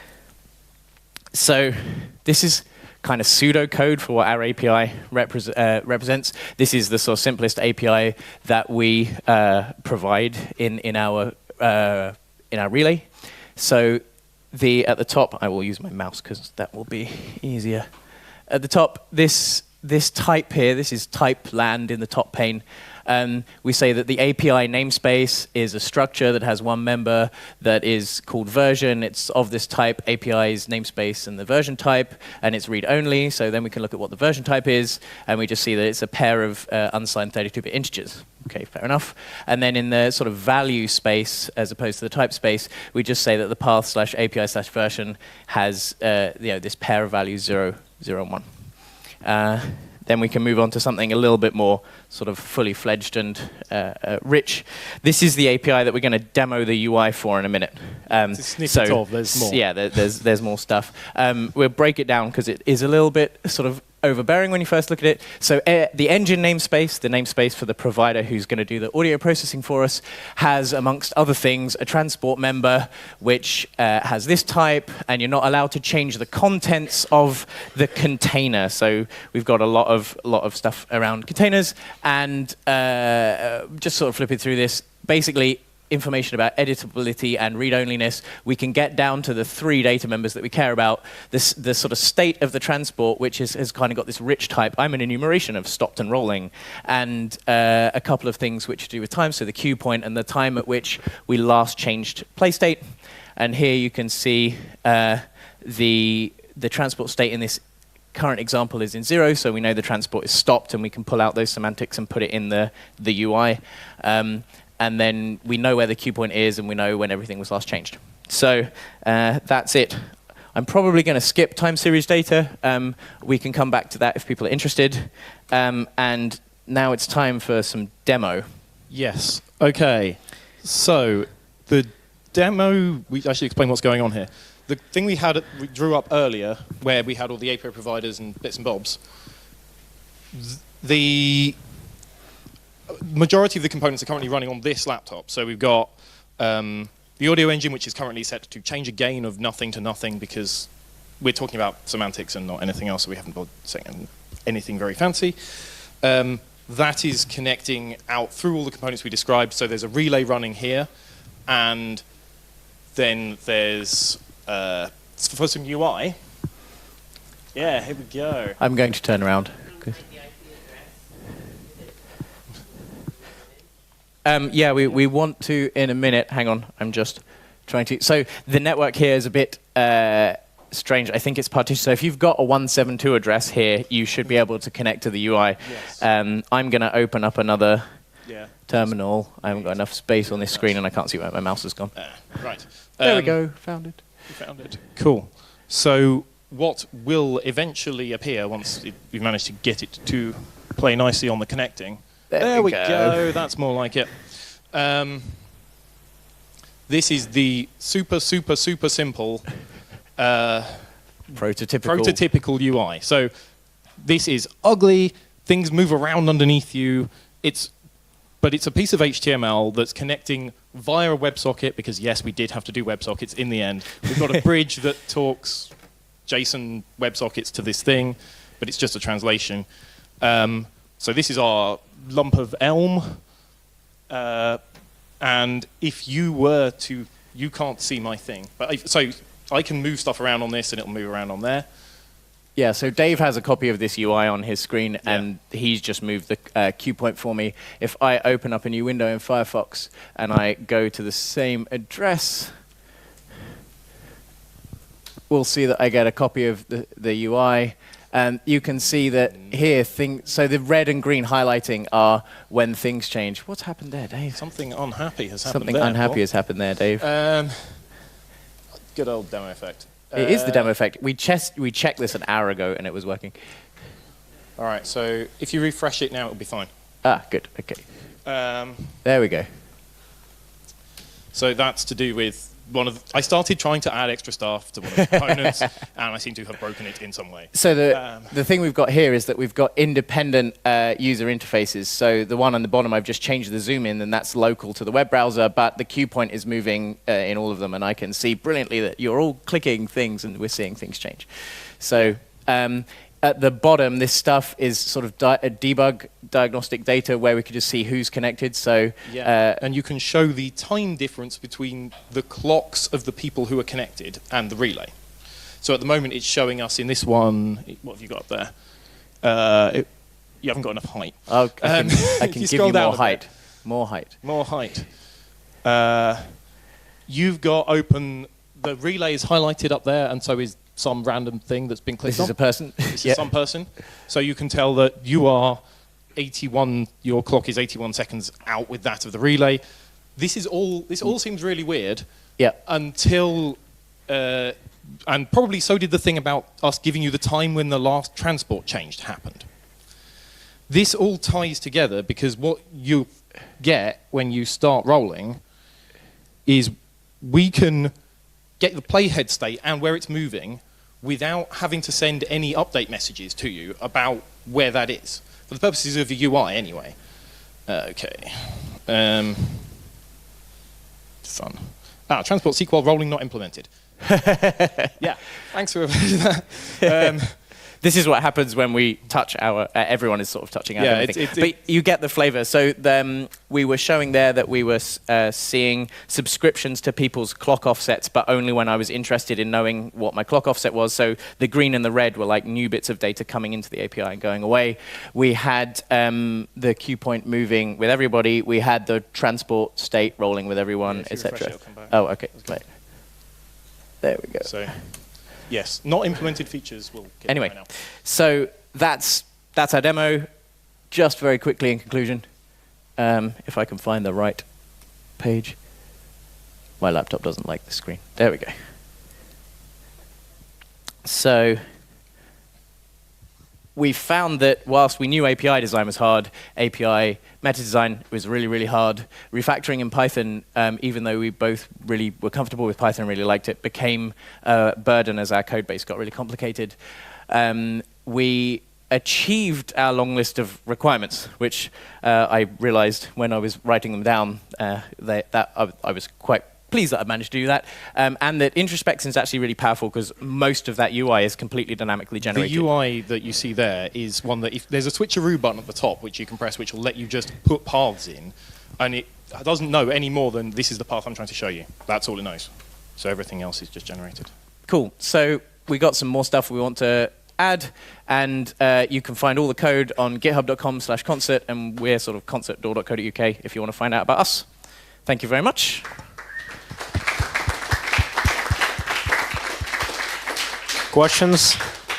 So this is kind of pseudocode for what our A P I repre uh, represents. This is the sort of simplest A P I that we uh, provide in in our uh, in our relay. So the at the top, I will use my mouse because that will be easier. At the top, this this type here, this is type land in the top pane. Um, we say that the A P I namespace is a structure that has one member that is called version. It's of this type, A P I's namespace and the version type, and it's read-only. So then we can look at what the version type is, and we just see that it's a pair of uh, unsigned thirty-two bit integers. Okay, fair enough. And then in the sort of value space, as opposed to the type space, we just say that the path slash A P I slash version has uh, you know, this pair of values zero, zero, and one. Uh, Then we can move on to something a little bit more sort of fully fledged and uh, uh, rich. This is the A P I that we're going to demo the U I for in a minute. Um, it's a snippet so of, there's more. Yeah, there, there's, there's more stuff. Um, we'll break it down because it is a little bit sort of overbearing when you first look at it. So uh, the engine namespace, the namespace for the provider who's going to do the audio processing for us, has, amongst other things, a transport member which uh, has this type, and you're not allowed to change the contents of the container. So we've got a lot of, lot of stuff around containers, and uh, just sort of flipping through this, basically, information about editability and read-onliness. We can get down to the three data members that we care about. This, the sort of state of the transport, which is, has kind of got this rich type. I'm an enumeration of stopped and rolling, and uh, a couple of things which do with time. So the cue point and the time at which we last changed play state. And here you can see uh, the the transport state in this current example is in zero, so we know the transport is stopped, and we can pull out those semantics and put it in the the U I. Um, and then we know where the cue point is, and we know when everything was last changed. So uh, that's it. I'm probably going to skip time series data. Um, we can come back to that if people are interested. Um, and now it's time for some demo. Yes. Okay. So the demo, we actually explain what's going on here. The thing we had, we drew up earlier, where we had all the A P I providers and bits and bobs, the majority of the components are currently running on this laptop. So we've got um, the audio engine, which is currently set to change a gain of nothing to nothing, because we're talking about semantics and not anything else, so we haven't bothered saying anything very fancy. Um, that is connecting out through all the components we described. So there's a relay running here, and then there's, uh, for some U I, yeah, here we go. I'm going to turn around. Um, yeah, we, we want to, in a minute, hang on, I'm just trying to, so the network here is a bit uh, strange. I think it's partitioned, so if you've got a one seventy-two address here, you should be able to connect to the U I. Yes. Um, I'm going to open up another yeah. terminal. I haven't got enough space on this screen, and I can't see where my mouse has gone. Uh, right. There um, we go, found it. We found it. Cool. So what will eventually appear once it, we've managed to get it to play nicely on the connecting, There, There we we go. go. That's more like it. Um, this is the super, super, super simple uh, prototypical. prototypical U I. So this is ugly. Things move around underneath you. It's, but it's a piece of H T M L that's connecting via a WebSocket, because yes, we did have to do WebSockets in the end. We've got a bridge that talks JSON WebSockets to this thing, but it's just a translation. Um, so this is our lump of Elm, uh, and if you were to, you can't see my thing, but I, so I can move stuff around on this and it'll move around on there. Yeah, so Dave has a copy of this U I on his screen, Yeah. and he's just moved the uh, cue point for me. If I open up a new window in Firefox and I go to the same address, we'll see that I get a copy of the, the U I. And you can see that here, thing, so the red and green highlighting are when things change. What's happened there, Dave? Something unhappy has happened Something there. unhappy Paul. has happened there, Dave. Um, good old demo effect. It is the Uh, demo effect. We, chest, we checked this an hour ago, and it was working. All right, so if you refresh it now, it'll be fine. Ah, good, okay. Um, There we go. so that's to do with one of the, I started trying to add extra stuff to one of the components, and I seem to have broken it in some way. So the, Um, the thing we've got here is that we've got independent uh, user interfaces. So the one on the bottom, I've just changed the zoom in, and that's local to the web browser, but the cue point is moving uh, in all of them, and I can see brilliantly that you're all clicking things, and we're seeing things change. So um, at the bottom, this stuff is sort of di- a debug diagnostic data where we could just see who's connected. So Yeah, uh, and you can show the time difference between the clocks of the people who are connected and the relay. So at the moment, it's showing us in this one. What have you got up there? Uh, it, you haven't got enough height. I'll, I can, Um, I if can you give scroll you down more a bit. height. More height. More height. Uh, you've got open. The relay is highlighted up there, and so is some random thing that's been clicked This is on. a person. This Yeah. is some person. So you can tell that you are eighty-one. Your clock is eighty-one seconds out with that of the relay. This is all. This all seems really weird. Yeah. Until, uh, and probably so did the thing about us giving you the time when the last transport changed happened. This all ties together because what you get when you start rolling is we can get the playhead state and where it's moving without having to send any update messages to you about where that is, for the purposes of the U I anyway. Uh, okay. Um, fun. Ah, transport S Q L rolling not implemented. Yeah, thanks for that. Um, This is what happens when we touch our. Uh, everyone is sort of touching our Yeah, everything. it's- it's- but you get the flavor. So um, we were showing there that we were uh, seeing subscriptions to people's clock offsets, but only when I was interested in knowing what my clock offset was. So the green and the red were like new bits of data coming into the A P I and going away. We had um, the Q point moving with everybody. We had the transport state rolling with everyone, Yeah, if you et cetera. refresh it, it'll come back. Oh, okay. Right. There we go. So, yes, not implemented features will get Anyway, right now. so that's that's our demo. Just very quickly in conclusion, um, if I can find the right page. My laptop doesn't like the screen. There we go. So we found that whilst we knew A P I design was hard, A P I meta design was really, really hard. Refactoring in Python, um, even though we both really were comfortable with Python and really liked it, became a burden as our code base got really complicated. Um, we achieved our long list of requirements, which uh, I realized when I was writing them down, uh, they, that I, I was quite pleased that I managed to do that, um, and that introspection is actually really powerful because most of that U I is completely dynamically generated. The U I that you see there is one that if there's a switcheroo button at the top which you can press, which will let you just put paths in, and it doesn't know any more than this is the path I'm trying to show you. That's all it knows. So everything else is just generated. Cool. So we got some more stuff we want to add, and uh, you can find all the code on github dot com slash concert, and we're sort of concert door dot co dot U K if you want to find out about us. Thank you very much. Questions?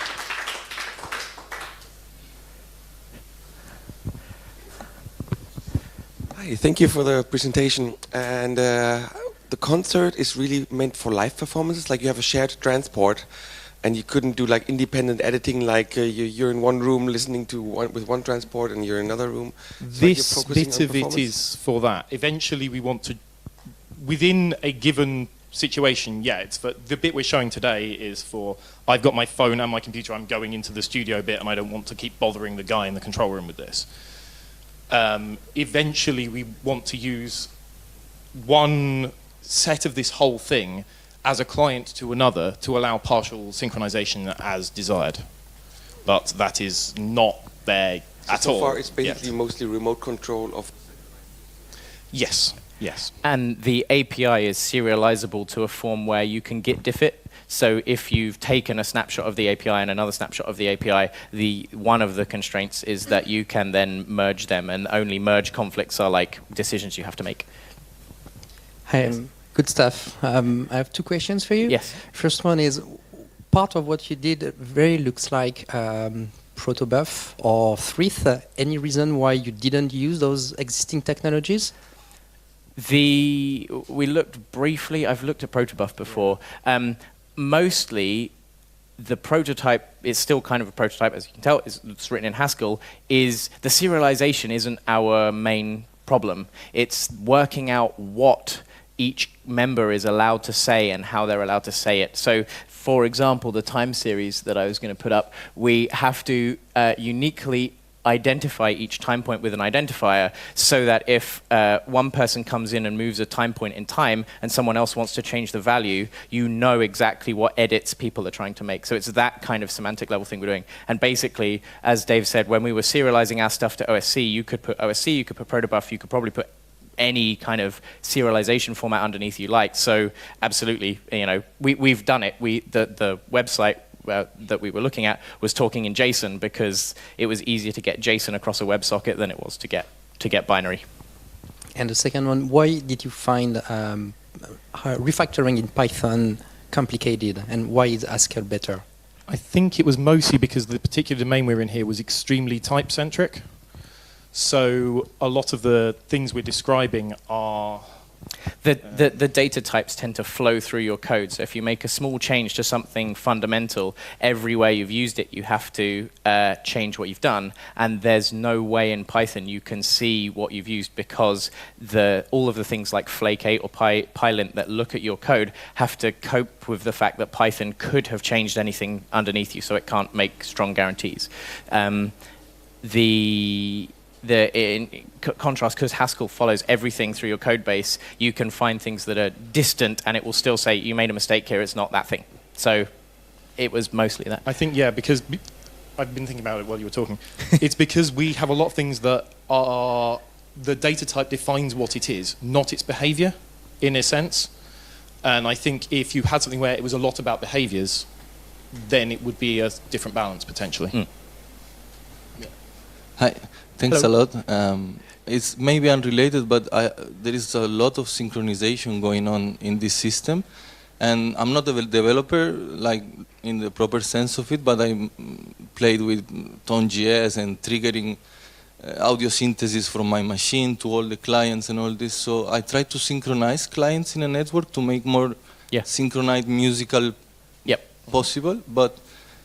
Hi, thank you for the presentation. And uh, the concert is really meant for live performances, like you have a shared transport, and you couldn't do like independent editing, like uh, you- you're in one room listening to one with one transport, and you're in another room. So, like, you're This focusing bit on of it performance? is for that. Eventually we want to, within a given situation, yeah, it's for, the bit we're showing today is for, I've got my phone and my computer, I'm going into the studio bit and I don't want to keep bothering the guy in the control room with this. Um, eventually we want to use one set of this whole thing as a client to another to allow partial synchronization as desired. But that is not there So, at so all. far, it's yet. basically mostly remote control of. Yes, yes. And the A P I is serializable to a form where you can git diff it. So if you've taken a snapshot of the A P I and another snapshot of the A P I, the one of the constraints is that you can then merge them, and only merge conflicts are like decisions you have to make. Hi, um, good stuff. Um, I have two questions for you. Yes. First one is, part of what you did very looks like um, Protobuf or Threads. Uh, any reason why you didn't use those existing technologies? The we looked briefly. I've looked at Protobuf before. Um, mostly, the prototype is still kind of a prototype, as you can tell. It's, it's written in Haskell. Is the serialization isn't our main problem. It's working out what each member is allowed to say and how they're allowed to say it. So, for example, the time series that I was going to put up, we have to uh, uniquely identify each time point with an identifier so that if uh, one person comes in and moves a time point in time and someone else wants to change the value, you know exactly what edits people are trying to make. So it's that kind of semantic level thing we're doing. And basically, as Dave said, when we were serializing our stuff to O S C, you could put O S C, you could put Protobuf, you could probably put any kind of serialization format underneath you like. So absolutely, you know, we, we've done it. We the, the website Uh, that we were looking at was talking in JSON because it was easier to get JSON across a WebSocket than it was to get to get binary. And the second one, why did you find um, uh, refactoring in Python complicated, and why is Haskell better? I think it was mostly because the particular domain we're in here was extremely type-centric. So a lot of the things we're describing are The, the, the data types tend to flow through your code. So if you make a small change to something fundamental, everywhere you've used it, you have to uh, change what you've done. And there's no way in Python you can see what you've used because the, all of the things like Flake eight or Py, Pylint that look at your code have to cope with the fact that Python could have changed anything underneath you, so it can't make strong guarantees. Um, the... The, in contrast, because Haskell follows everything through your code base, you can find things that are distant and it will still say, you made a mistake here, it's not that thing. So it was mostly that. I think, yeah, because be I've been thinking about it while you were talking. It's because we have a lot of things that are, the data type defines what it is, not its behavior, in a sense. And I think if you had something where it was a lot about behaviors, then it would be a different balance, potentially. Mm. Yeah. Hi. Thanks Hello. a lot. Um, it's maybe unrelated, but I, there is a lot of synchronization going on in this system. And I'm not a developer, like in the proper sense of it, but I mm, played with Tone.js and triggering uh, audio synthesis from my machine to all the clients and all this. So I try to synchronize clients in a network to make more yeah. synchronized musical yep. possible. But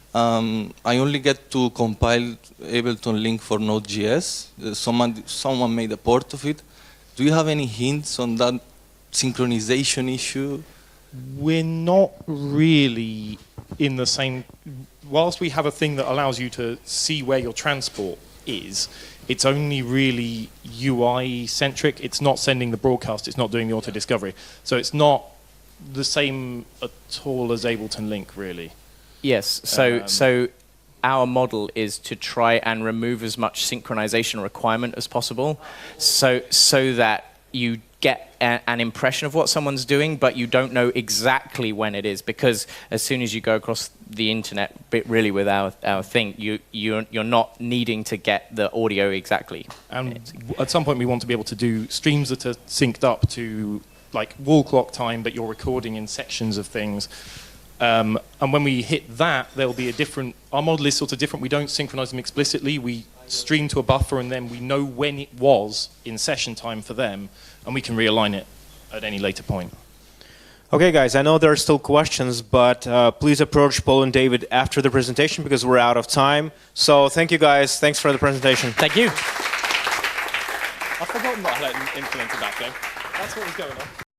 Um, I only get to compile Ableton Link for Node.js. Uh, someone, someone made a port of it. Do you have any hints on that synchronization issue? We're not really in the same... Whilst we have a thing that allows you to see where your transport is, it's only really U I-centric. It's not sending the broadcast. It's not doing the auto-discovery. So it's not the same at all as Ableton Link, really. Yes, so Um, so our model is to try and remove as much synchronization requirement as possible, so so that you get a, an impression of what someone's doing, but you don't know exactly when it is, because as soon as you go across the internet, bit really with our our thing, you you're you're not needing to get the audio exactly. And at some point, we want to be able to do streams that are synced up to like wall clock time, but you're recording in sections of things. Um, and when we hit that, there'll be a different, our model is sort of different. We don't synchronize them explicitly. We stream to a buffer and then we know when it was in session time for them, and we can realign it at any later point. Okay, guys, I know there are still questions, but uh, please approach Paul and David after the presentation because we're out of time. So thank you, guys. Thanks for the presentation. Thank you. I've forgotten that I implemented that thing. That's what was going on.